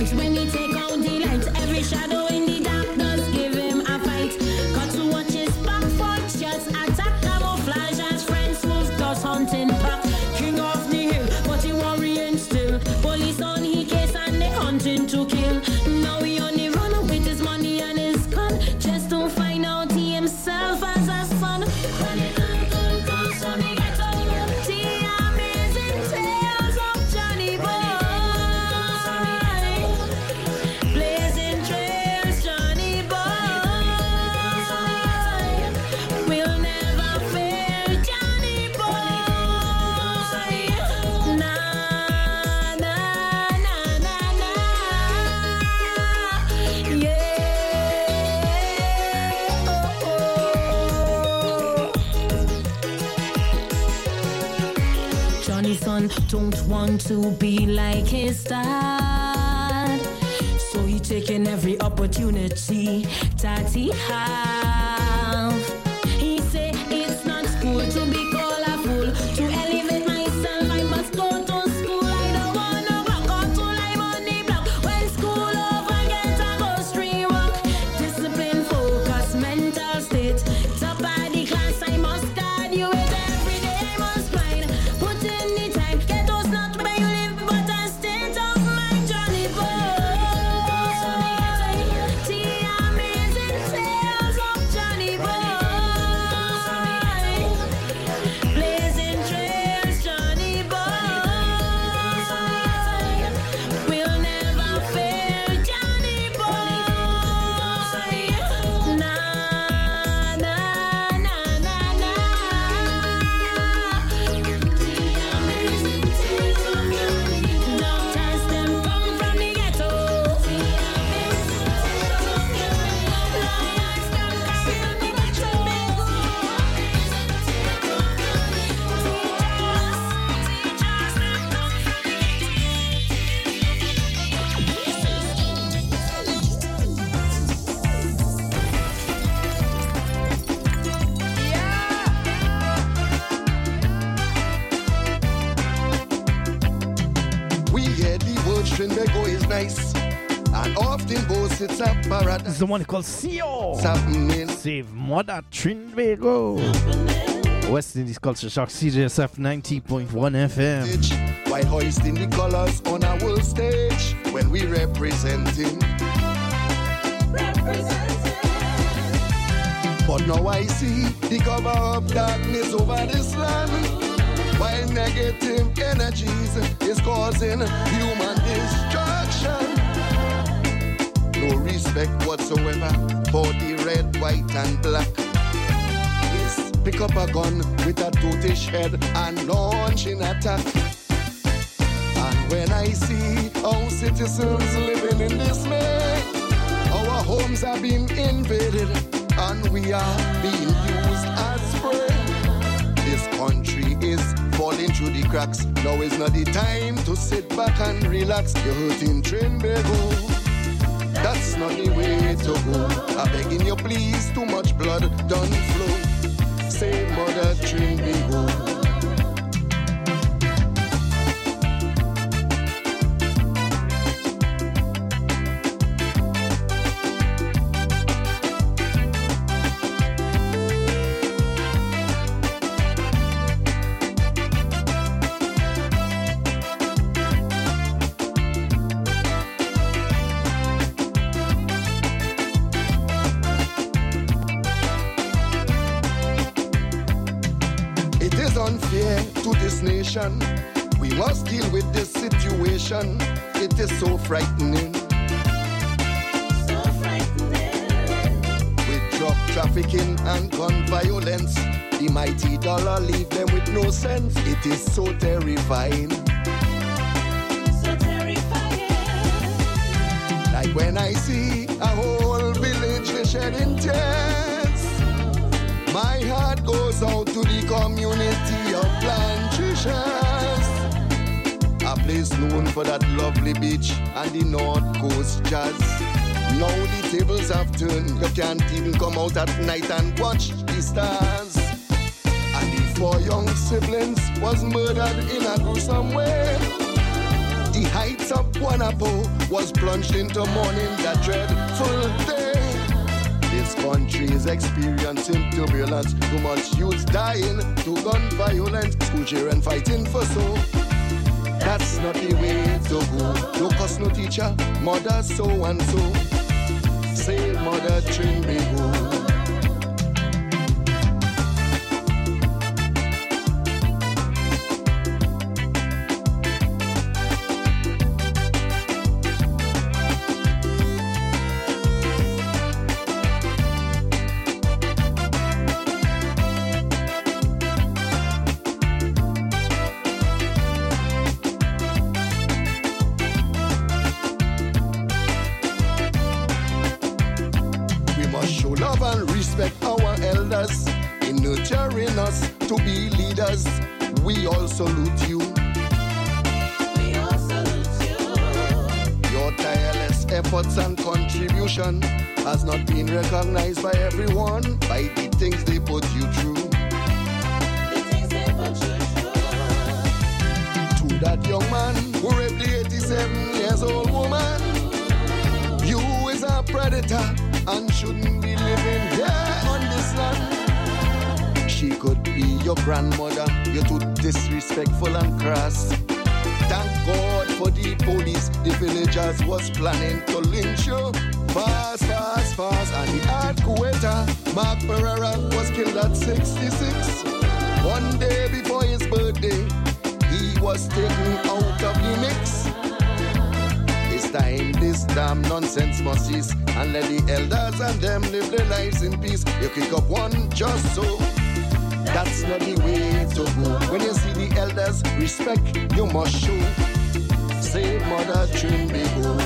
front when he take out the lights. Every shadow in the darkness give him a fight. Got to watch his back for just attack. Camouflage as friends move dust hunting back. King of the hill, but he worrying still. Police on his case and they hunting to kill. Now he on the run with his money and his gun, just to find out he himself as a son. When it comes from the ghetto, the amazing tales of Johnny Boy. Blazing trails, Johnny Boy. We'll never fail, Johnny Boy. Na na na na na. Yeah. Oh, oh. Johnny's son don't want to be like his dad, so he taking every opportunity that he have. He say it's not cool to be called a fool. To elevate myself, I must go to school. I don't wanna walk out to live on the block. When school over, get a go street walk. Discipline, focus, mental state. Top of the class, I must graduate. Every day I must grind. Put in the time. Ghetto's not where you live, but a state of mind, Johnny Boy. The amazing tales of Johnny Boy. Blazing trails, Johnny Boy. We'll never fail, Johnny Boy. Na na na na na. Doctors them come from the ghetto. Lawyers them We hear the word Trinbago is nice, and often boast it's a This paradise. is the one called CEO. Happening. Save Mother Trinbago. West Indies Culture Shock, CJSF 90.1 FM. While hoisting the colors on our world stage, when we representing. But now I see the cover of darkness over this land, while negative energies is causing human destruction. No respect whatsoever for the red, white, and black. Yes, pick up a gun with a totish head and launch an attack. And when I see our citizens living in dismay, our homes are being invaded and we are being used as prey. This country is falling through the cracks. Now is not the time to sit back and relax. You're hurting Trinbago. That's not the way to go. I'm begging you please, too much blood done flow. Say Mother Trinbago. It is unfair to this nation. We must deal with this situation. It is so frightening. With drug trafficking and gun violence, the mighty dollar leave them with no sense. It is so terrifying. Like when I see a whole village shedding tears, my heart goes out to the community of Plantricians, a place known for that lovely beach and the North Coast jazz. Now the tables have turned, you can't even come out at night and watch the stars. And the 4 young siblings was murdered in a gruesome way. The heights of Guanapo was plunged into mourning that dreadful day. This country is experiencing turbulence, too much youth dying to gun violence, school children fighting for soul. That's not the way to go. No cause no teacher, mother so and so. Say mother Trinbago. To be leaders, we all salute you. We all salute you. Your tireless efforts and contribution has not been recognized by everyone by the things they put you through. The things they put you through. To that young man who raped the 87-year-old woman, you is a predator and shouldn't be living here on this land. She could be your grandmother. You're too disrespectful and crass. Thank God for the police. The villagers was planning to lynch you. Fast, fast, fast. And the hard Kuwaiter, Mark Pereira, was killed at 66. One day before his birthday, he was taken out of the mix. It's time this damn nonsense must cease, and let the elders and them live their lives in peace. You kick up one just so. That's not the way to go. When you see the elders, respect you must show. Say mother Trinbago.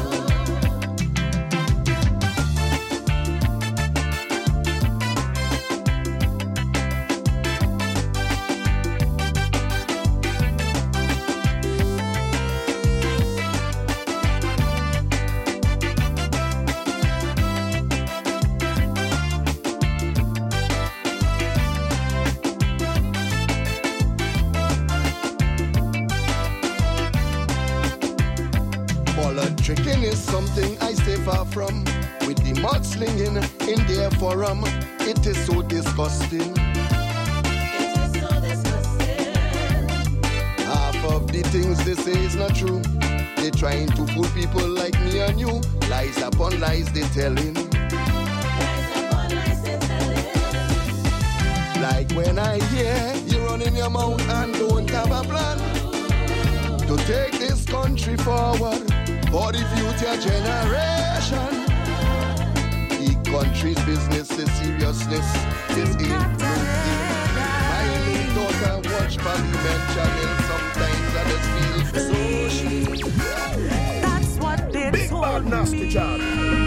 Tricking is something I stay far from. With the mudslinging in their forum, it is so disgusting. It is so disgusting. Half of the things they say is not true. They're trying to fool people like me and you. Lies upon lies they telling. Lies upon lies they telling. Like when I hear you running your mouth and don't have a plan to take this country forward. For the future generation, the country's business is seriousness is improving. My little daughter watch Parliament channel. Sometimes I just feel so. That's what they Big told bad nasty me. job.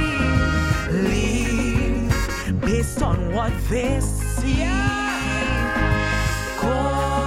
Leave based on what they see. Go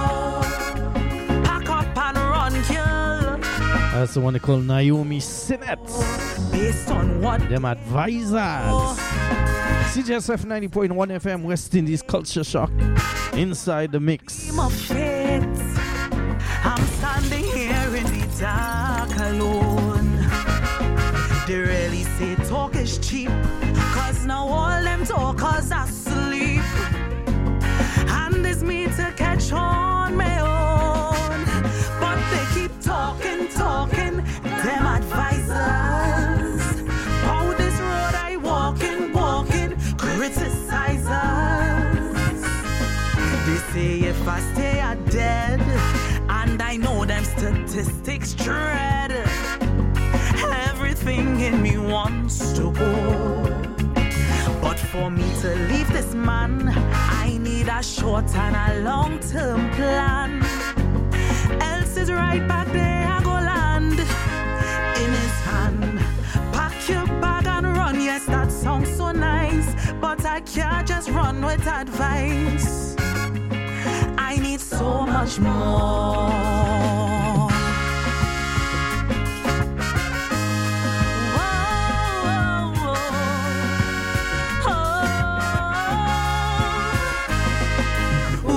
pack up and run, kill. That's the one they call Naomi Sinnett. Based on what Them advisors. CJSF 90.1 FM, West Indies Culture Shock. Inside the mix. of fate. I'm standing here in the dark alone. They really say talk is cheap, cause now all them talkers are asleep. And it's me to catch on my own. But they keep talking, them advisors. How this road I walking, criticize us. They say if I stay I dead, and I know them statistics dread. Everything in me wants to go. But for me to leave this man, I need a short and a long-term plan. Else is right back there, I go land in his hand. Pack your bag and run, yes, that sounds so nice. But I can't just run with advice. I need so much more.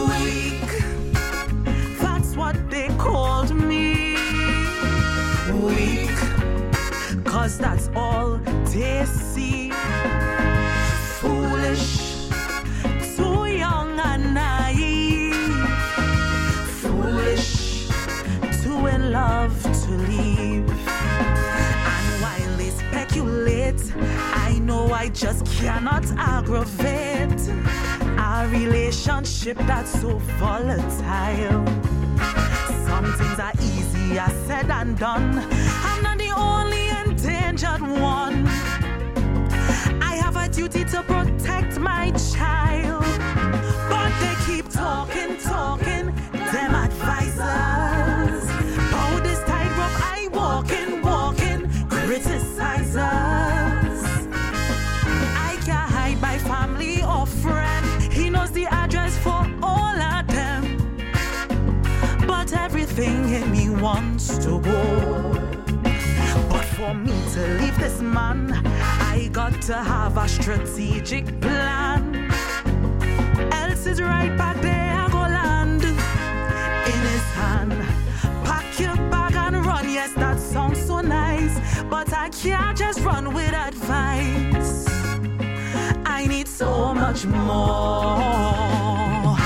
Weak, that's what they called me. 'cause that's all they see. Foolish, too young and naive. Foolish, too in love to leave. And while they speculate, I know I just cannot aggravate a relationship that's so volatile. Some things are easier said than done. I'm not the only endangered one. I have a duty to protect my child. But they keep talking, them advisors. How this tightrope I walking, criticizers. I can't hide my family or friend. He knows the address for all of them. But everything in me wants to go. But for me to leave this man, I got to have a strategic plan. Else is right back there, I go land in his hand. Pack your bag and run, yes, that sounds so nice. But I can't just run with advice. I need so much more.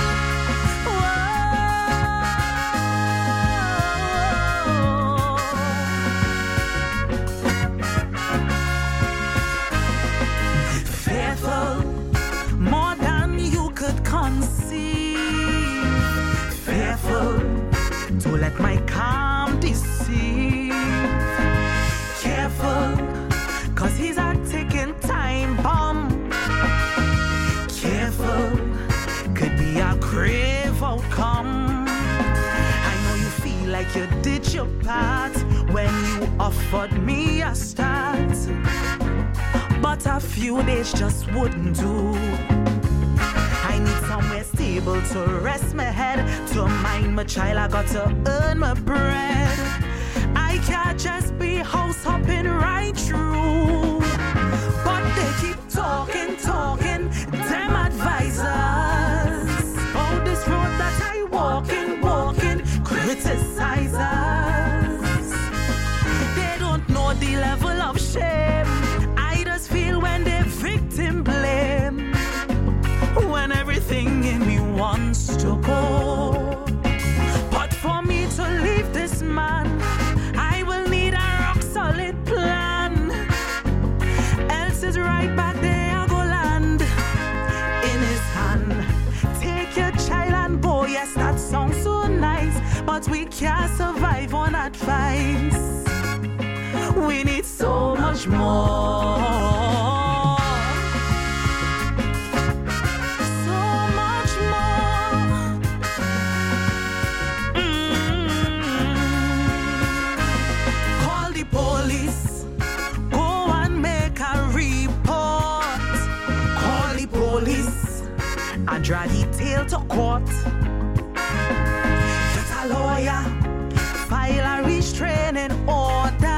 More than you could conceive. Fearful to let my calm deceive. Careful, 'cause he's a ticking time bomb. Careful, could be a grave outcome. I know you feel like you did your part when you offered me a start. But a few days just wouldn't do. I need somewhere stable to rest my head. To mind my child, I got to earn my bread. I can't just be house hopping right through. But they keep talking, them advisors. Oh, this road that I walking, criticizers. They don't know the level of shame I just feel when they victim blame. When everything in me wants to go. But for me to leave this man, I will need a rock solid plan. Else is right back there, I go land in his hand. Take your child and boy, yes, that sounds so nice. But we can't survive on advice. We need so much more. So much more. Call the police. Go and make a report. Call the police and draw the tail to court. Get a lawyer. File a restraining order.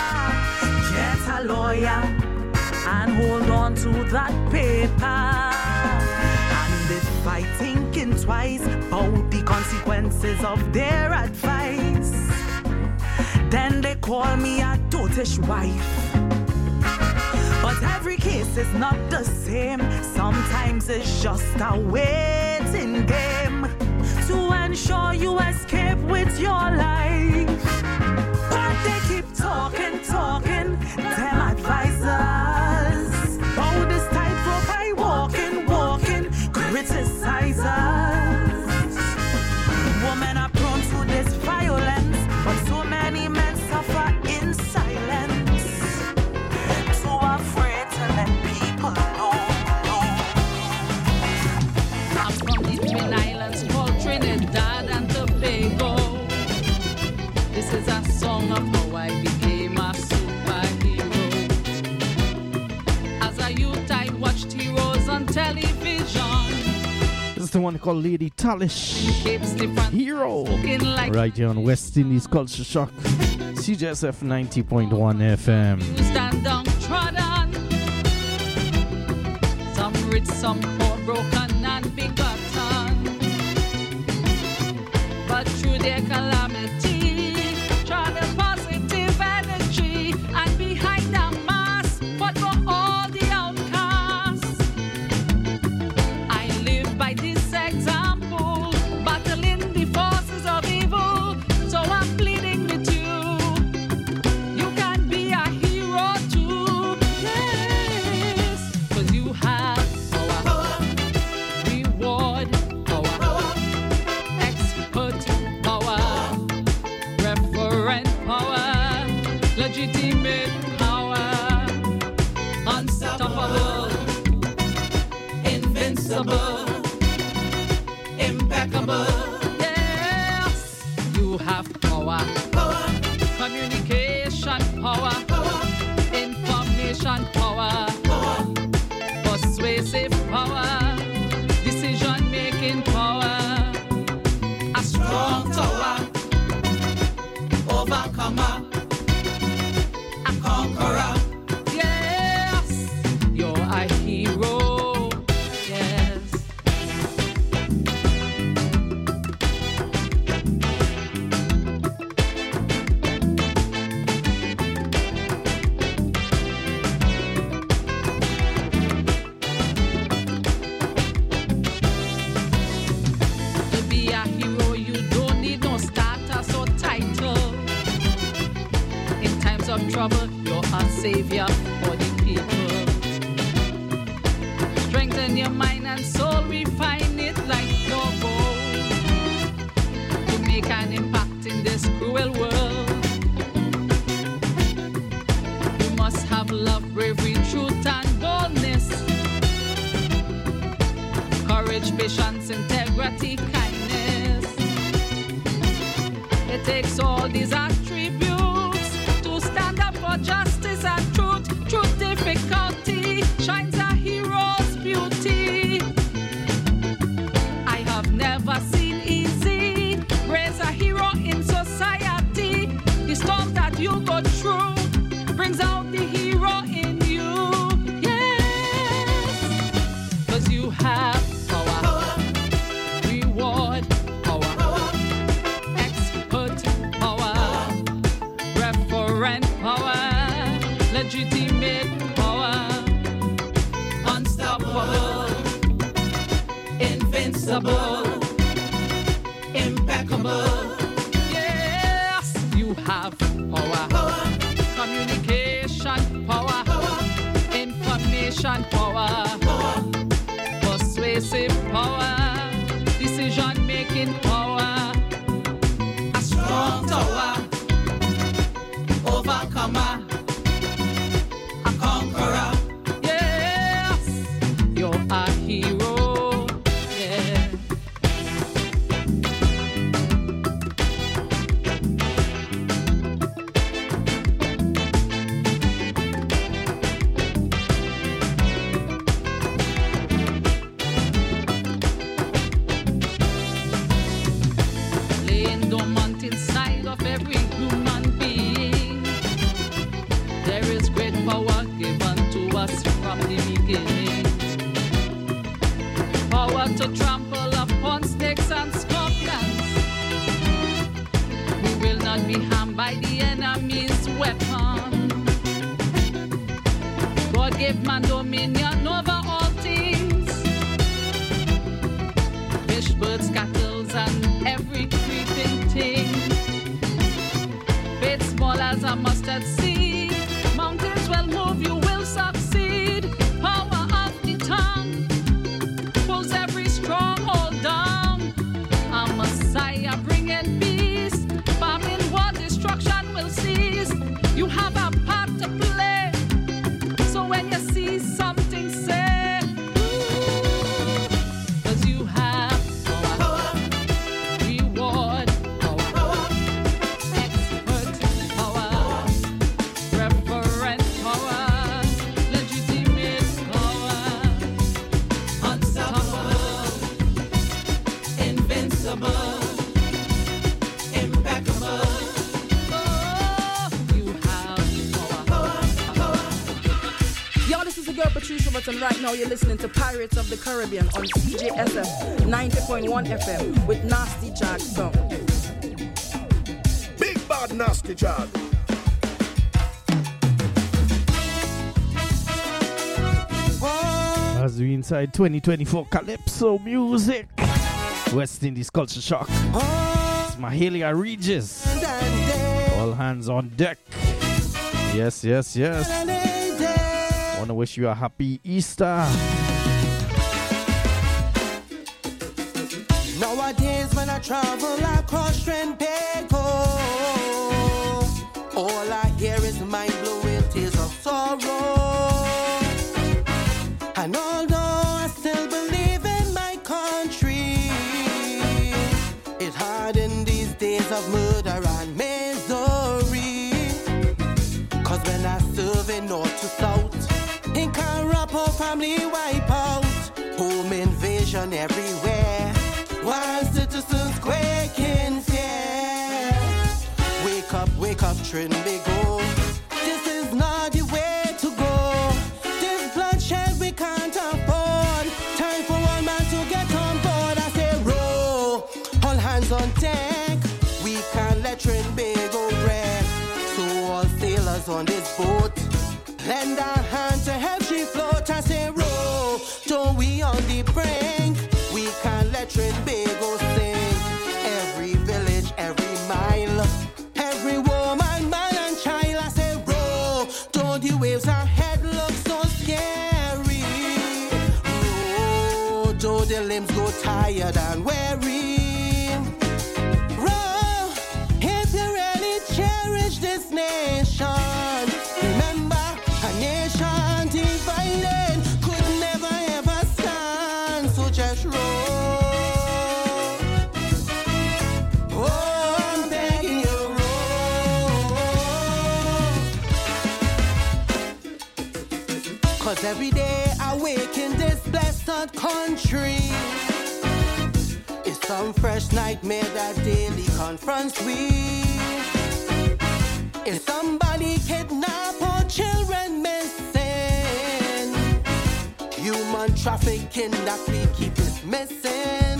Lawyer and hold on to that paper. And if I thinking twice about the consequences of their advice, then they call me a dotish wife. But every case is not the same. Sometimes it's just a waiting game to ensure you escape with your life. But they keep talking, them advisors. Oh, this tightrope I walking, criticizers. Women are prone to this violence, but so many men suffer in silence. Too afraid to let people know. I'm from the Twin Islands called Trinidad and Tobago. This is a song of how I became a superhero. As a youth, I watched heroes on television. This is the one called Lady Talish. Hero. Like right here on West Indies Culture Shock. CJSF 90.1 FM. Stand downtrodden. Some rich, some poor, broken and begotten. But through their calamity, try the positive energy, and behind invincible, impeccable. Yes, you have power, communication power, information power, persuasive power, decision-making power, a strong tower, overcomer, a conqueror. Yes, you're a hero. Yes. To be a hero, you don't need no status or title. In times of trouble, you're a savior for the people. Strengthen your mind and soul, refine it like your gold. To make an impact in this cruel world, you must have love, bravery, truth, and boldness. Courage, patience, integrity, kindness. It takes all these attributes to stand up for justice and truth. Through difficulty shines a hero's beauty. I have never seen easy. Raise a hero in society. The storm that you go through brings out the hero in you. Yes, 'cause you have power, reward power, expert power, referent power, legitimate power, unstoppable, invincible, impeccable. Yes, you have power, communication power, information power, persuasive power, decision-making power, a strong tower, overcomer, a conqueror. Yes, you're a hero. Yeah. Laying dormant inside of every human being, there is great power given to us from the beginning. Power to trample upon snakes and scorpions. We will not be harmed by the enemy's weapon. God gave man dominion over all things. Fish, birds, cattle, and every creeping thing. Faith small as a mustard seed. Mountains will move, you will succeed. Power of the tongue pulls every stronghold down. A Messiah bringing peace. Famine, war, destruction will cease. You have a part to play. So when you see something, say, ooh, 'cause you have power, reward power, expert power, referent power, legitimate power, unstoppable, invincible, impeccable. Oh, you have power. Yo, this is the girl Patricia Button. Right now you're listening to Pirates of the Caribbean on CJSF 90.1 FM with Nasty Jag Song. Big bad nasty child. As we inside 2024 Calypso music, West Indies Culture Shock. It's Mahalia Regis. All hands on deck. Yes, yes, yes. Wanna wish you a happy Easter. Nowadays when I travel across Trinbago, all I hear is mind-blowing tears of sorrow. And although I still believe in family wipe out, home invasion everywhere, while citizens quake in fear. Wake up, Trinbago. This is not the way to go. This bloodshed we can't afford. Time for one man to get on board. I say row, all hands on deck. We can't let Trinbago wreck. So all sailors on this boat, lend a hand to help she float. I say row, don't we on the brink. We can't let Trinbago sink. Every village, every mile, every woman, man and child. I say row, don't the waves ahead look so scary. Row, though the limbs go tired and weary. Row, if you really cherish this nation, remember a nation divided could never ever stand. So just row. Oh, I'm begging you, row. 'Cause every day I wake in this blessed country, it's some fresh nightmare that daily confronts we. If somebody kidnap or children missing, human trafficking that we keep is missing.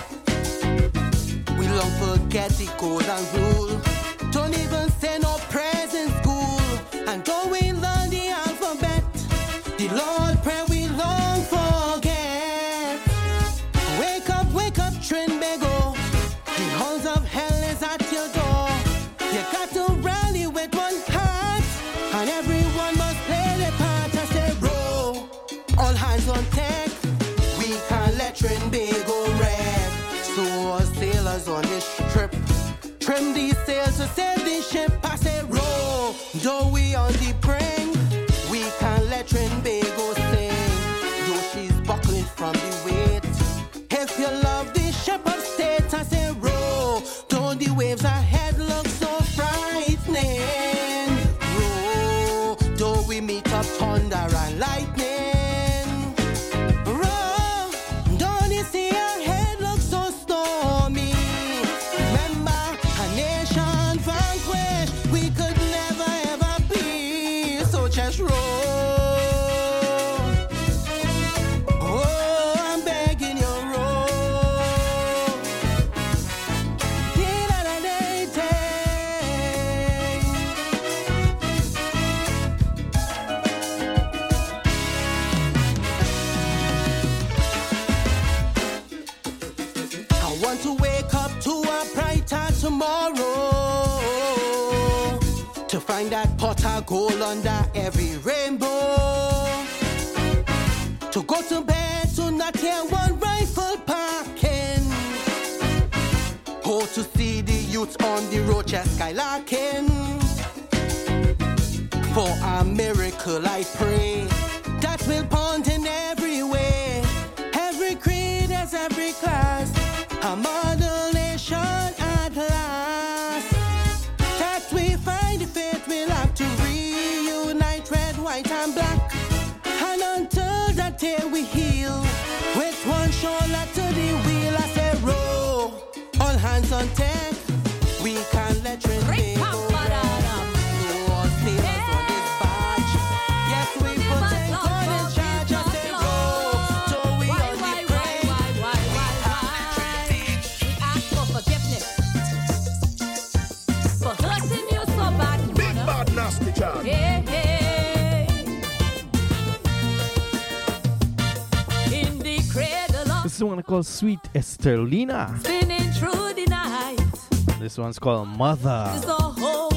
We long forget the code and rule. Don't even say no prayers in school. And don't we learn the alphabet, the Lord prayer we long forget. Wake up, Trinbago. The hounds of hell is at your door. You got to rally with one heart, and everyone must play their part. I say row, all hands on deck. We can't let Trinbago wreck. So all sailors on this trip, trim these sails to save the ship. I say row, though we on the brink, we can't let Trinbago sing. Though she's buckling from the weight, if you love the ship of state, I say row, don't the waves ahead look so frightening. Row, though we meet up thunder and lightning. Row, don't you see our head look so stormy. Remember, a nation vanquished we could never ever be. So just row. Oh, I'm begging you, row. I want to wake up to a brighter tomorrow, to find that pot of gold under every rainbow, to go to bed to not hear one rifle parking, oh, to see the youths on the road just skylarking. For a miracle I pray that will pound in every way, every creed as every class, a model nation at last. That we find the faith we'll have to reunite red, white and black. And until that day we heal, with one shoulder to the wheel. I say row, all hands on deck. We can't let Trinbago wreck. No all sailors on this barge. Yes, we put in God in charge. I say row, so we on the brink. We ask for forgiveness for hurting you so bad, Big bad nasty child. Hey, hey. In the cradle of This one called Sweet Esterlina. spinning through the night, This one's called Mother. is the whole